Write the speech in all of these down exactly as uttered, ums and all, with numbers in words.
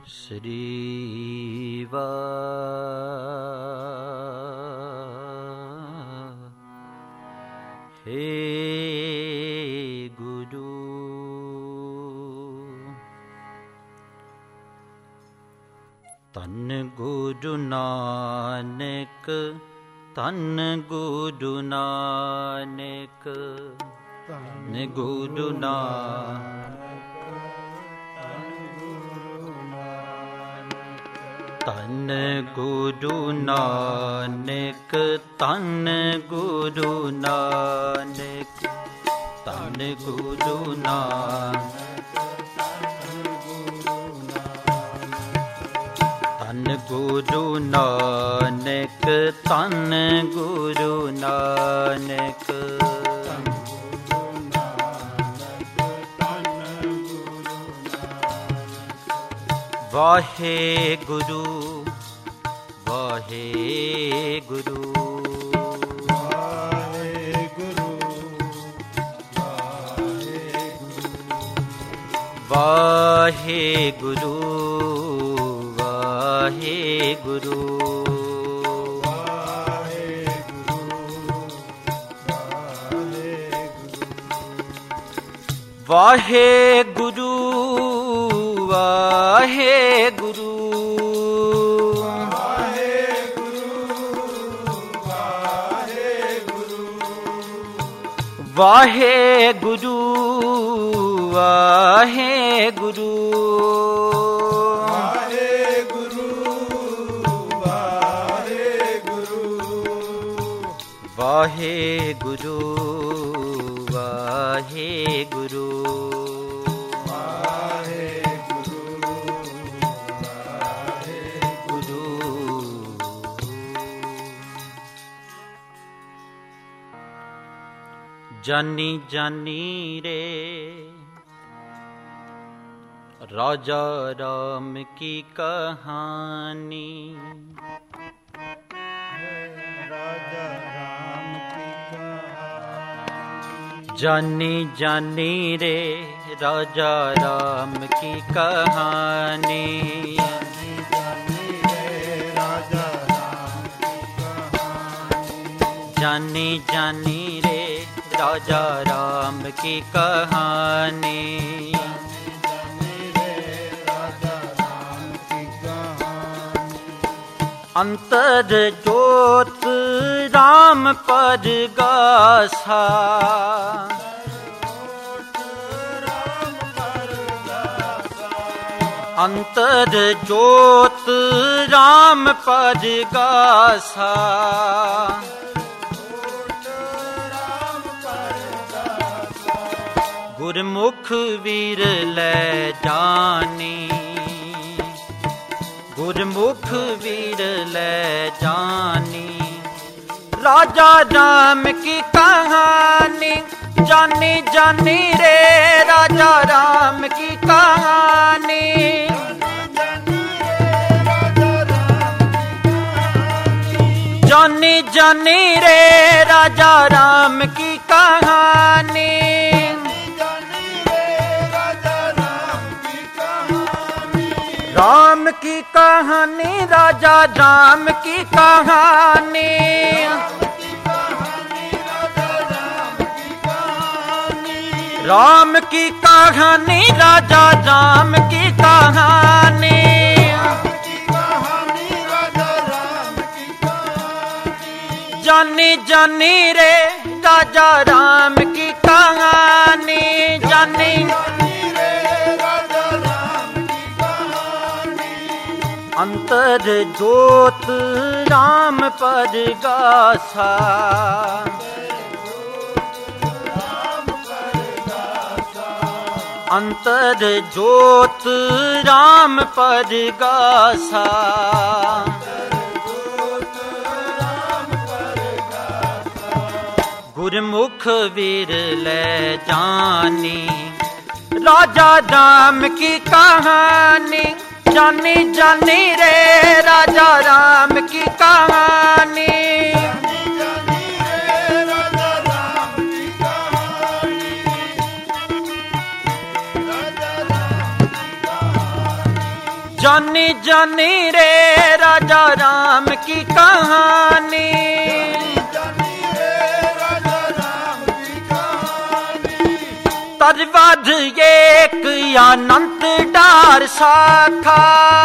Shri Va He Guru Tan Guru Nanak Tan Guru Nanak Tan Guru Nanak Tan Guru Nanak Tan Guru Nanak Tan Guru Nanak Tan Guru Nanak Tan Guru Nanak Vaheguru Vaheguru Vaheguru Vaheguru Vaheguru Vaheguru Vaheguru Vaheguru Vaheguru Vaheguru Vaheguru Vaheguru जानी जानी रे राजा राम की कहानी राजा राम की कहानी जानी जानी रे राजा राम की कहानी जानी जानी रे राजा राम की कहानी अंतर ज्योत राम पर गासा अंतर ज्योत राम पर गासा गुरमुख वीर ले जानी गुरमुख वीर ले जानी राजा राम की कहानी जानी जानी रे राजा राम की कहानी जानी जानी रे राजा राम की कहानी राम की कहानी राजा राम की कहानी राम की कहानी राजा राम की कहानी जानी जानी रे राजा राम की कहानी जानी अंतर ज्योत राम पर गासा अंतर ज्योत राम पर गासा गुरमुख वीर ले जानी राजा राम की कहानी जानी जानी रे राजा राम की कहानी जानी जानी रे राजा राम की कहानी, तरवध एक अनंत डार शाखा,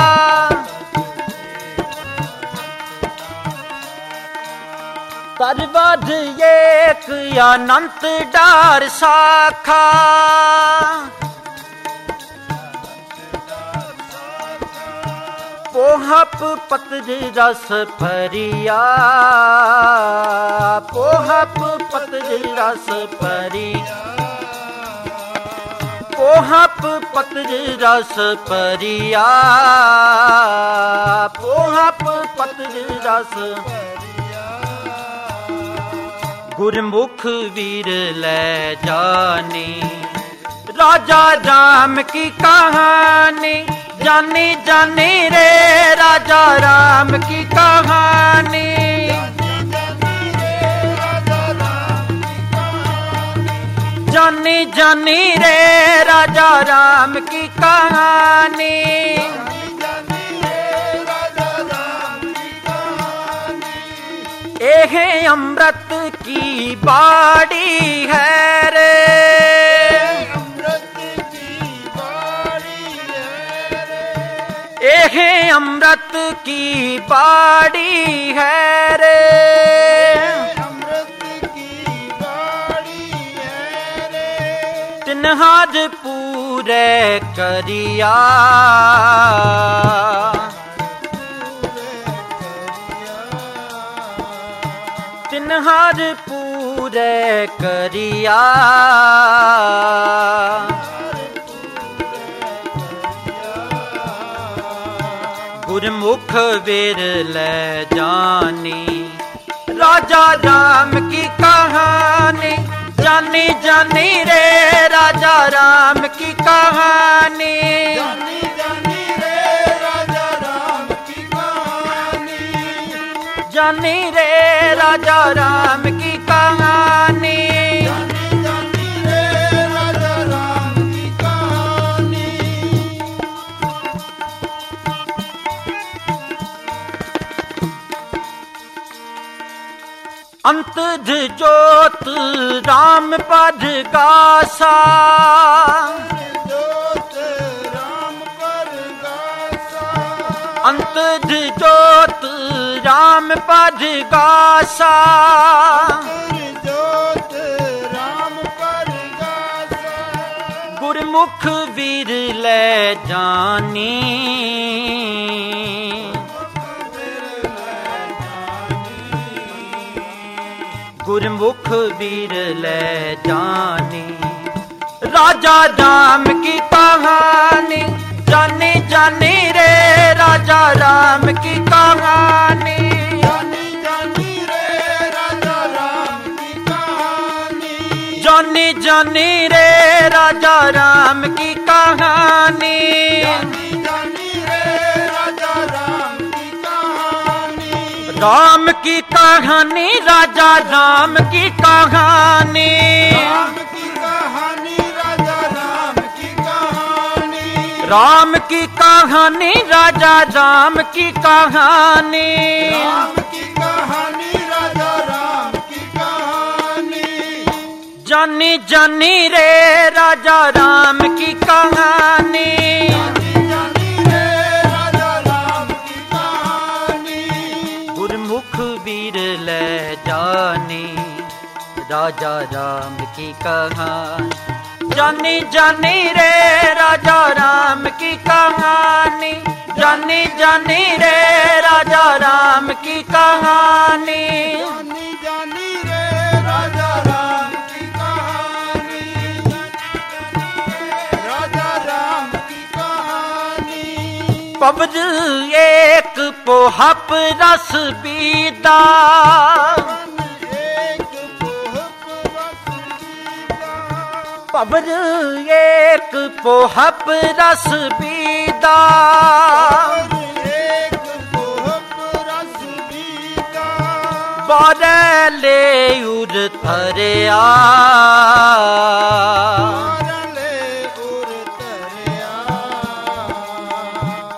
तरवध एक अनंत डार शाखा, पोहप पत्र रस परिया, पोहप पत्र रस परिया, पोहप पत्र रस परिया, पोहप पत्र रस गुरमुख वीर ले जानी, राजा राम की कहानी, जानी जानी रे राजा राम की कहानी, जानी जानी रे राजा राम की कहानी, एह अमृत की बाड़ी है रे, एह अमृत की बाड़ी है रे, अमृत की बाड़ी है रे, तिन्हाज पूरे करिया, तिन्हाज पूरे करिया, गुरमुख वीर ले जानी, राजा राम की कहानी, जानी जानी रे राजा राम की कहानी, जानी जानी रे राजा राम की कहानी, जानी रे राजा राम की कहानी, अंतध जोत राम पद गासा, अंतध जोत राम पद गासा, गुरमुख वीर ले जानी, गुरमुख वीर ले जानी, राजा राम की कहानी, जानी जानी रे राजा राम की कहानी, जानी जानी रे राजा राम की कहानी, जानी जानी रे राजा राम की कहानी, जानी जानी रे राजा राम की कहानी, राम की कहानी, राजा राम की कहानी, राम की कहानी, राजा राम की कहानी, राम की कहानी, राजा राम की कहानी, राम की कहानी, राजा राम की कहानी, जानी जानी रे राजा राम की कहानी, जानी जानी रे राजा राम की कहानी, गुरमुख वीर ले जानी, राजा राम की कहानी, जानी जानी रे राजा राम की कहानी, जानी जानी रे राजा राम की कहानी, जानी जानी रे राजा राम की कहानी, राजा राम की कहानी, पबज एक पोहप रस बीता, पबर एक पोहप रस बीता, एक पोहप रस बीता, बारले उर थरिया, बारले उर थरिया,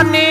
कहानी,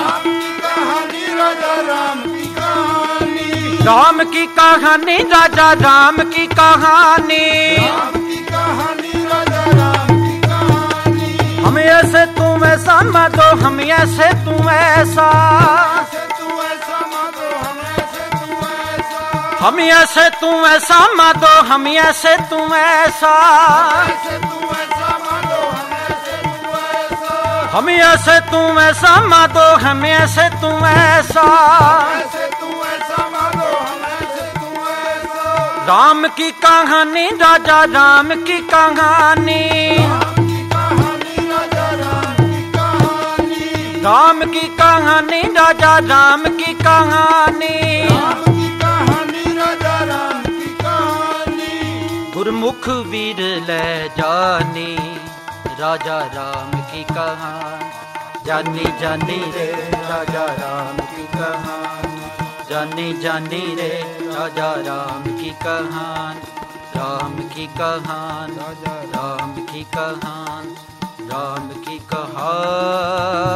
राम की कहानी राजा राम की कहानी, राम की कहानी राजा राम की कहानी, राम की कहानी राजा राम की कहानी। हम ऐसे तुम ऐसा मादो, हम ऐसे तुम ऐसा, ऐसे तू ऐसा मानो हम ऐसे तू ऐसा, हम ऐसे तुम ऐसा मादो, हम ऐसे तुम ऐसा, ऐसे तू ऐसा मानो हम ऐसे तू ऐसा, हम ऐसे तुम ऐसा मादो, हम ऐसे तुम ऐसा। ऐसे तू ऐसा मानो हम ऐसे तू ऐसा। राम की कहानी राजा राम की कहानी, राम की कहानी राजा राम की कहानी, राम की कहानी राजा राम की कहानी, राम की कहानी राजा राम की कहानी। गुरमुख वीर ले जानी राजा राम की कहानी, जानी जानी रे राजा राम की कहानी, जानी जानी रे राजा राम की कहानी, राम की कहानी, राम की कहानी, राम की कहानी।